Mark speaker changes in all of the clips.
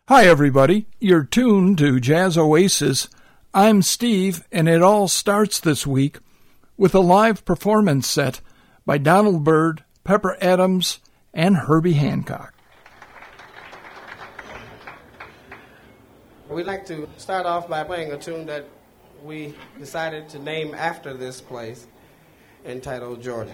Speaker 1: Hi, everybody. You're tuned to Jazz Oasis. I'm Steve, and it all starts this week with a live performance set by Donald Byrd, Pepper Adams, and Herbie Hancock.
Speaker 2: We'd like to start off by playing a tune that we decided to name after this place, entitled Georgie's.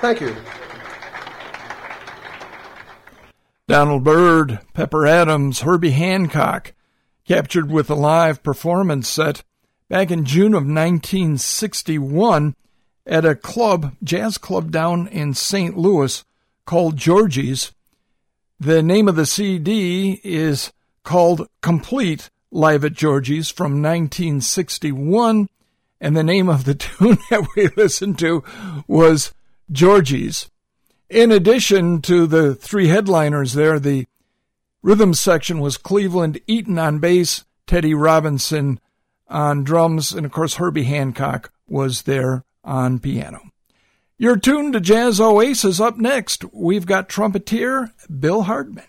Speaker 2: Thank you.
Speaker 1: Donald Byrd, Pepper Adams, Herbie Hancock, captured with a live performance set back in June of 1961 at a jazz club down in St. Louis called Georgie's. The name of the CD is called Complete Live at Georgie's from 1961, and the name of the tune that we listened to was Georgie's. In addition to the three headliners there, the rhythm section was Cleveland Eaton on bass, Teddy Robinson on drums, and of course Herbie Hancock was there on piano. You're tuned to Jazz Oasis. Up next, we've got trumpeter Bill Hardman.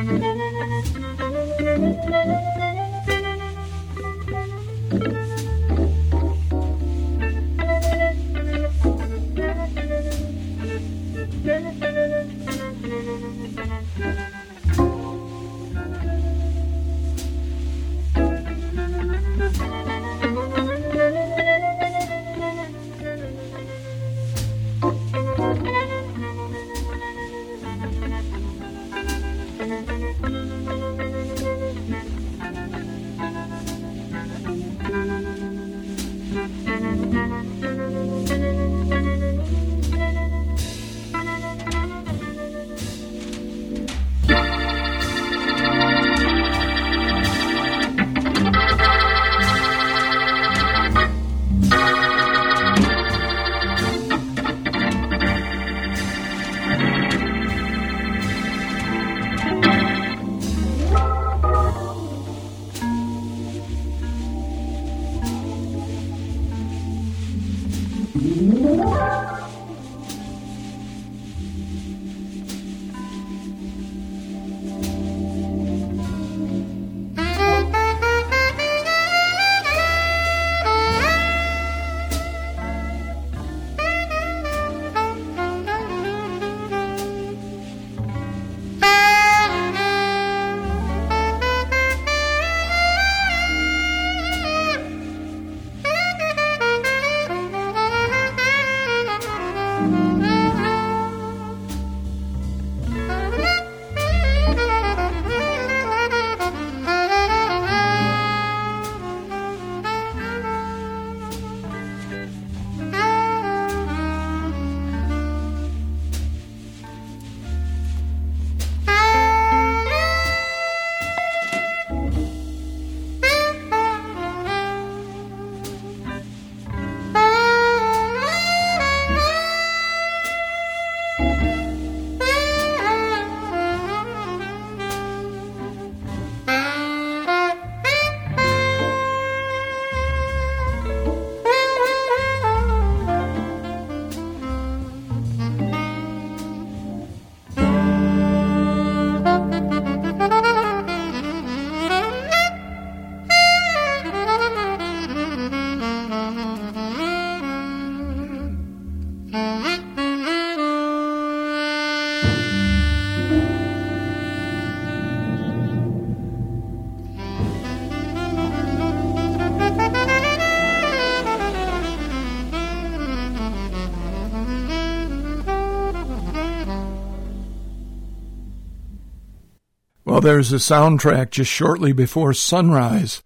Speaker 1: Well, there's a soundtrack just shortly before sunrise.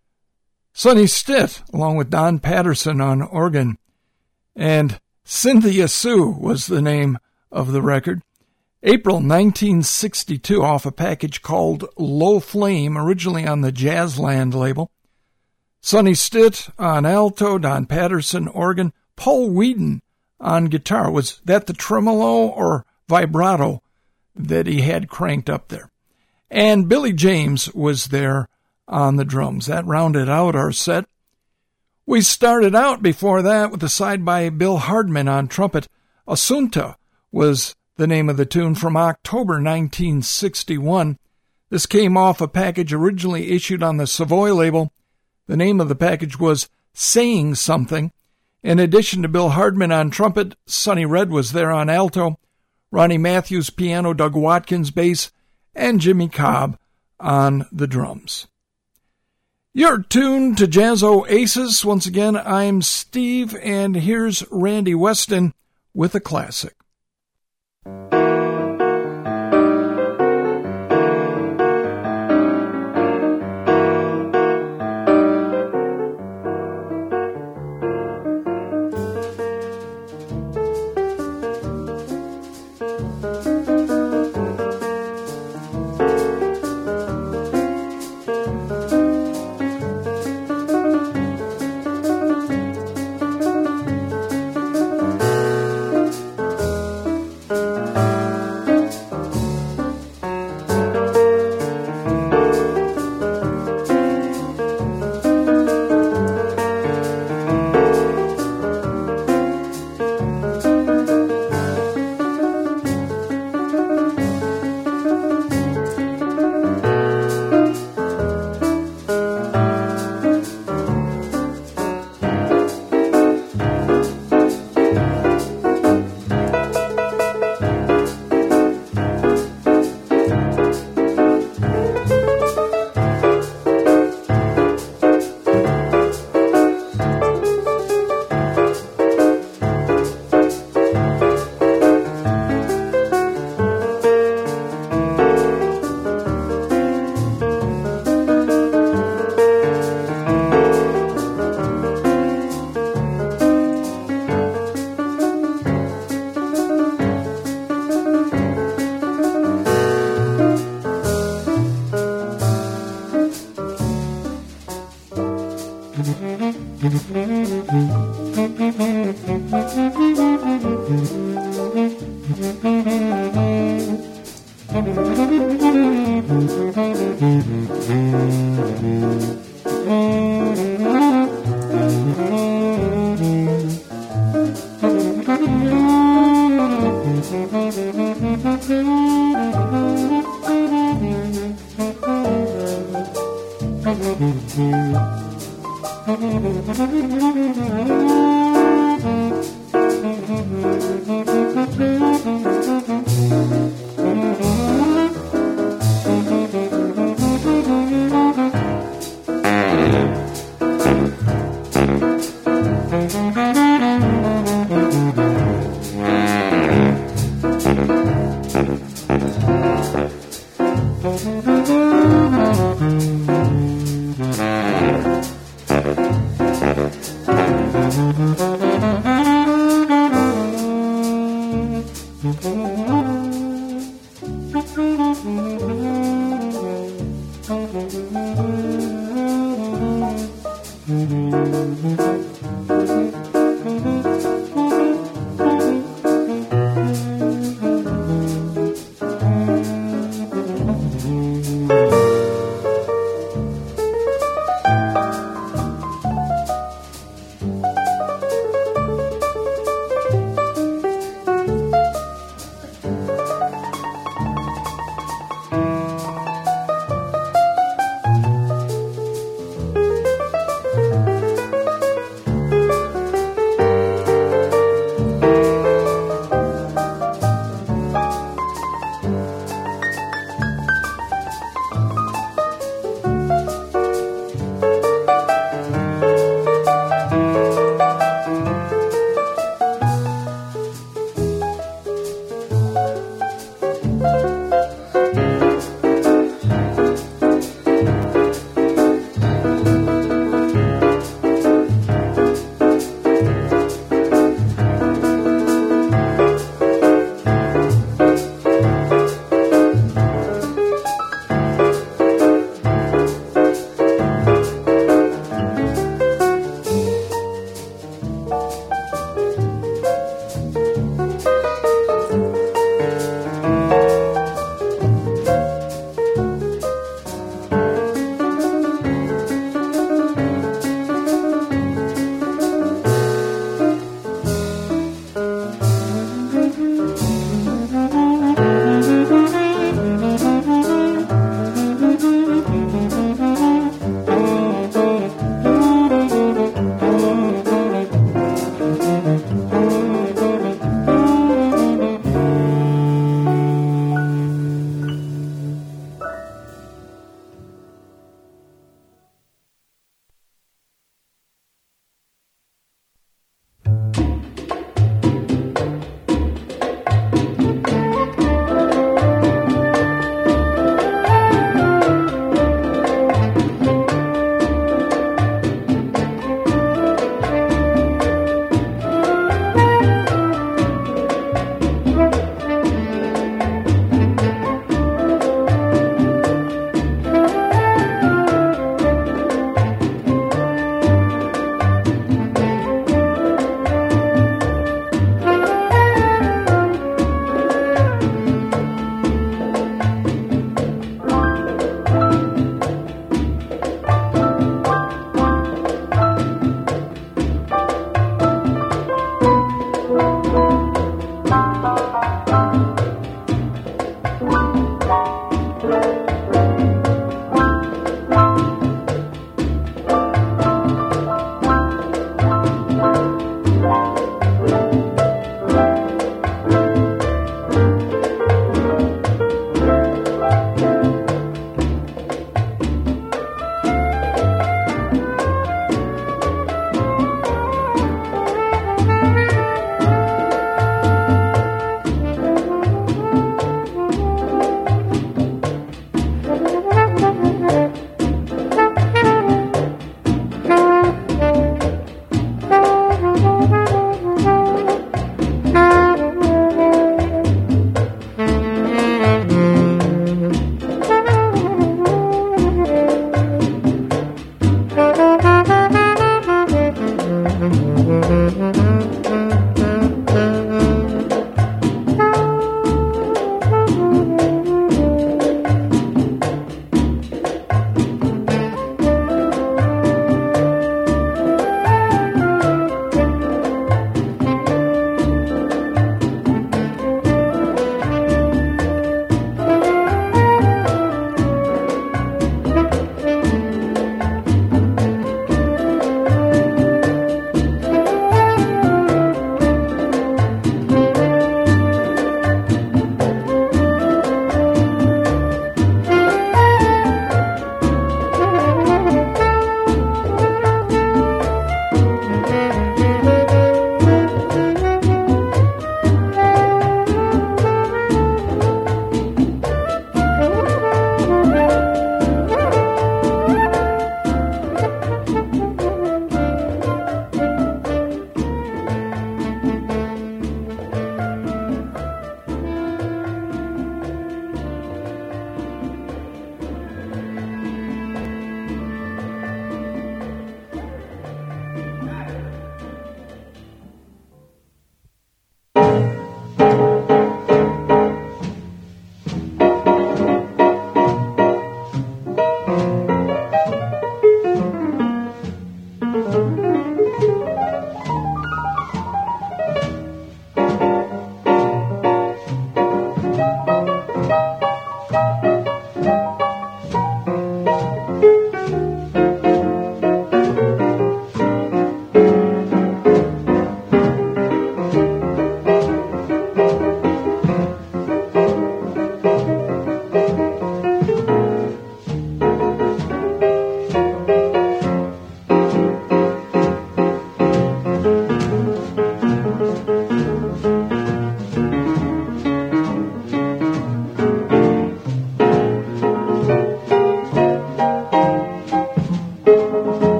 Speaker 1: Sonny Stitt, along with Don Patterson on organ, and Cynthia Sue was the name of the record. April 1962, off a package called Low Flame, originally on the Jazzland label. Sonny Stitt on alto, Don Patterson organ, Paul Whedon on guitar. Was that the tremolo or vibrato that he had cranked up there? And Billy James was there on the drums. That rounded out our set. We started out before that with a side by Bill Hardman on trumpet. Assunta was the name of the tune from October 1961. This came off a package originally issued on the Savoy label. The name of the package was Saying Something. In addition to Bill Hardman on trumpet, Sonny Red was there on alto, Ronnie Matthews piano, Doug Watkins bass, and Jimmy Cobb on the drums. You're tuned to Jazz Oasis. Once again, I'm Steve, and here's Randy Weston with a classic.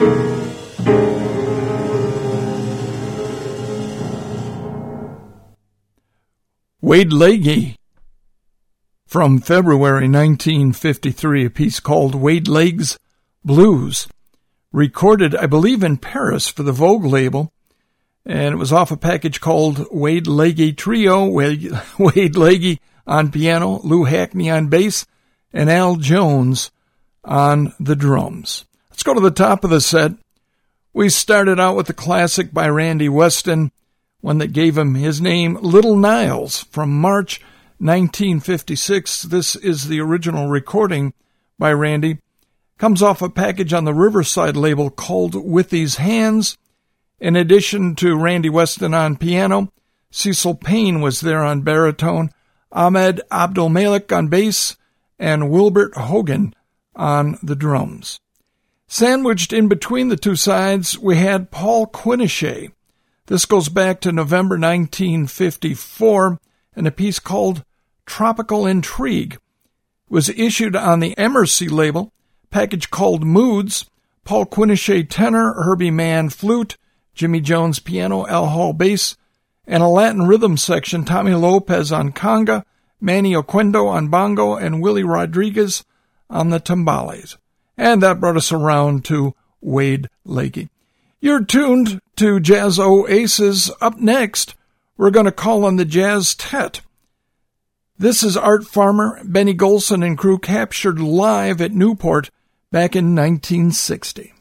Speaker 1: Wade Legge, from February 1953, a piece called Wade Legge's Blues, recorded, I believe, in Paris for the Vogue label, and it was off a package called Wade Legge Trio, Wade Legge on piano, Lou Hackney on bass, and Al Jones on the drums. Let's go to the top of the set. We started out with the classic by Randy Weston, one that gave him his name, Little Niles, from March 1956. This is the original recording by Randy. Comes off a package on the Riverside label called With These Hands. In addition to Randy Weston on piano, Cecil Payne was there on baritone, Ahmed Abdul-Malik on bass, and Wilbert Hogan on the drums. Sandwiched in between the two sides, we had Paul Quinichette. This goes back to November 1954, and a piece called Tropical Intrigue. It was issued on the Emercy label, package called Moods, Paul Quinichette tenor, Herbie Mann flute, Jimmy Jones piano, Al Hall bass, and a Latin rhythm section, Tommy Lopez on conga, Manny Oquendo on bongo, and Willie Rodriguez on the timbales. And that brought us around to Wade Legge. You're tuned to Jazz Oasis. Up next, we're going to call on the Jazz Tet. This is Art Farmer, Benny Golson, and crew captured live at Newport back in 1960.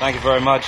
Speaker 3: Thank you very much.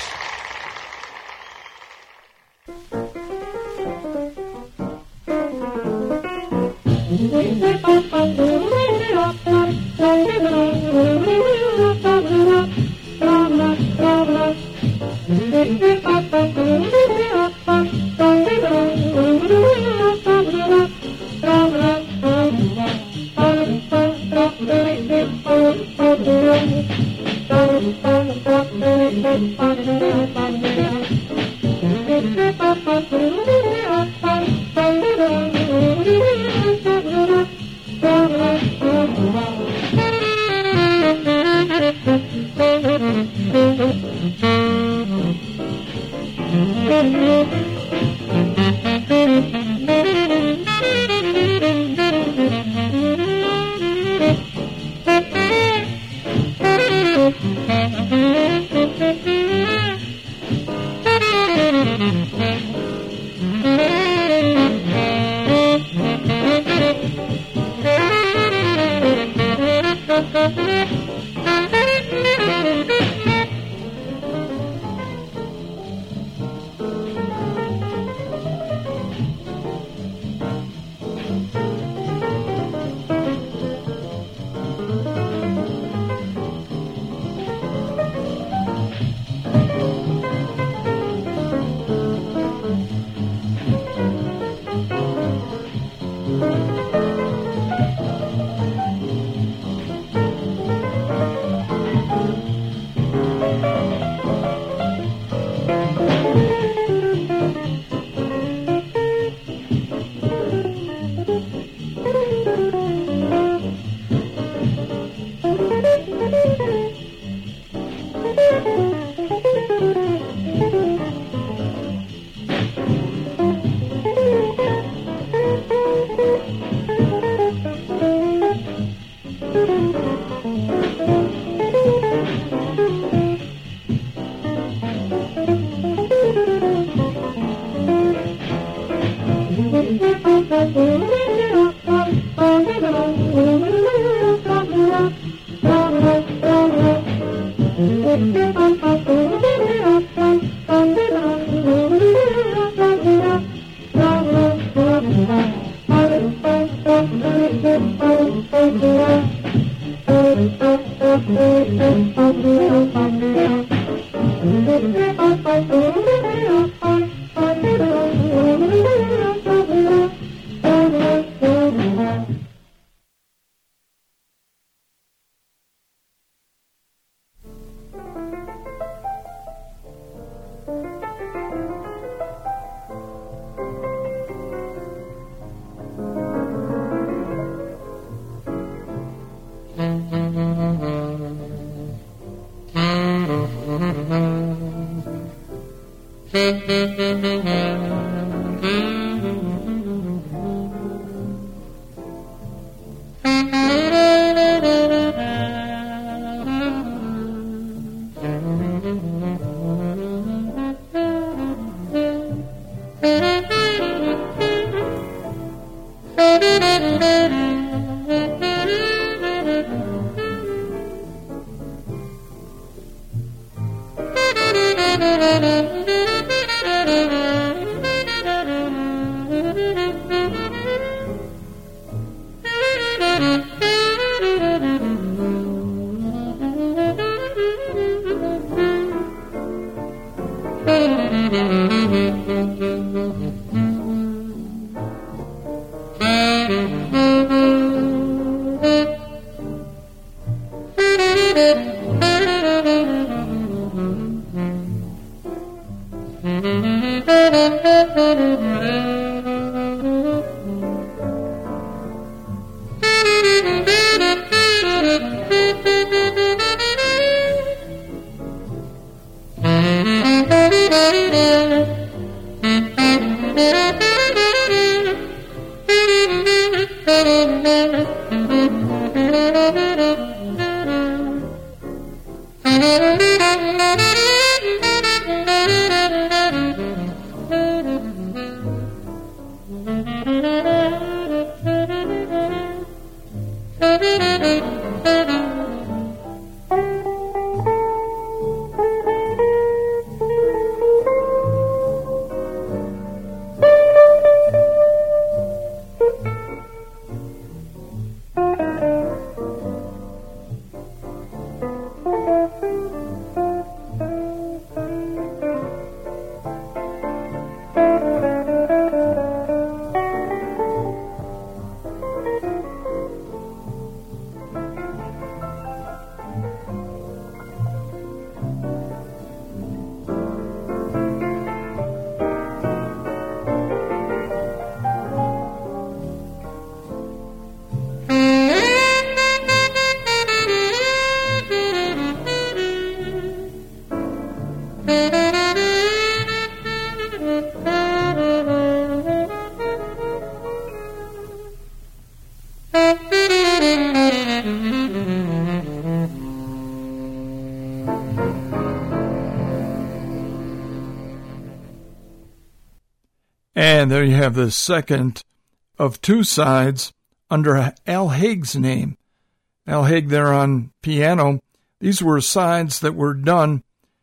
Speaker 1: And there you have the second of two sides under Al Haig's name. Al Haig there on piano. These were sides that were done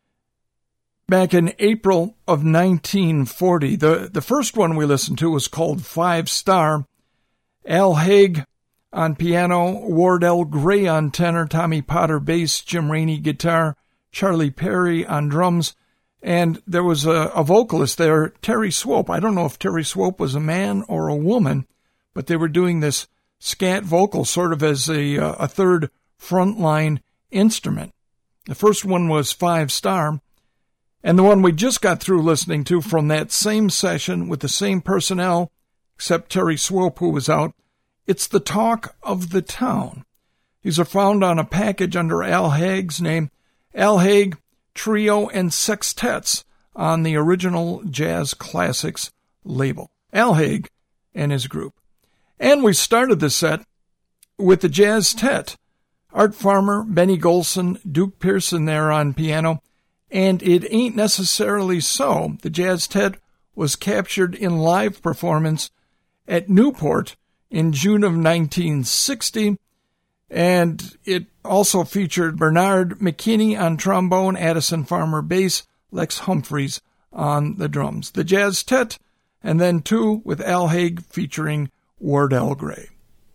Speaker 1: back in April of 1940. The first one we listened to was called 5 Star. Al Haig on piano, Wardell Gray on tenor, Tommy Potter bass, Jim Rainey guitar, Charlie Perry on drums, and there was a vocalist there, Terry Swope. I don't know if Terry Swope was a man or a woman, but they were doing this scat vocal sort of as a third frontline instrument. The first one was 5 Star, and the one we just got through listening to from that same session with the same personnel, except Terry Swope, who was out, it's The Talk of the Town. These are found on a package under Al Haig's name, Al Haig Trio and Sextets on the Original Jazz Classics label. Al Haig and his group. And we started the set with the Jazz Tet. Art Farmer, Benny Golson, Duke Pearson there on piano. And it ain't necessarily so. The Jazz Tet was captured in live performance at Newport in June of 1960. And it also featured Bernard McKinney on trombone, Addison Farmer bass, Lex Humphreys on the drums. The Jazz Tet, and then two with Al Haig featuring Wardell Gray.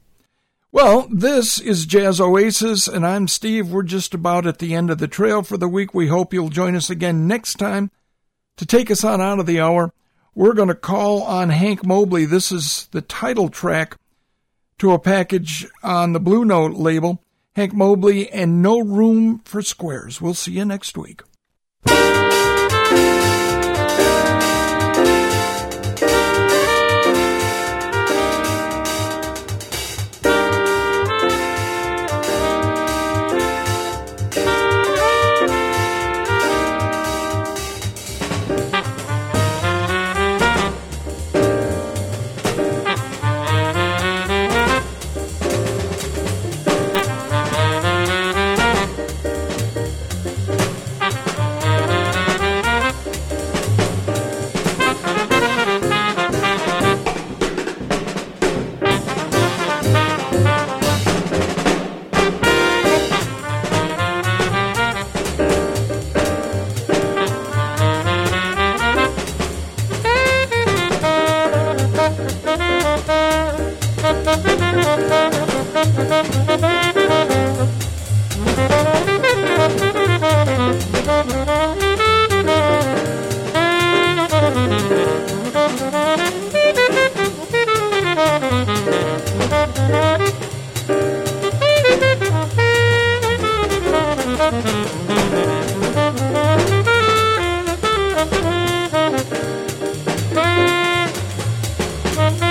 Speaker 1: Well, this is Jazz Oasis, and I'm Steve. We're just about at the end of the trail for the week. We hope you'll join us again next time. To take us on out of the hour, we're going to call on Hank Mobley. This is the title track to a package on the Blue Note label, Hank Mobley and No Room for Squares. We'll see you next week.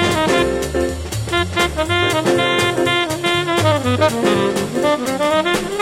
Speaker 3: Thank you.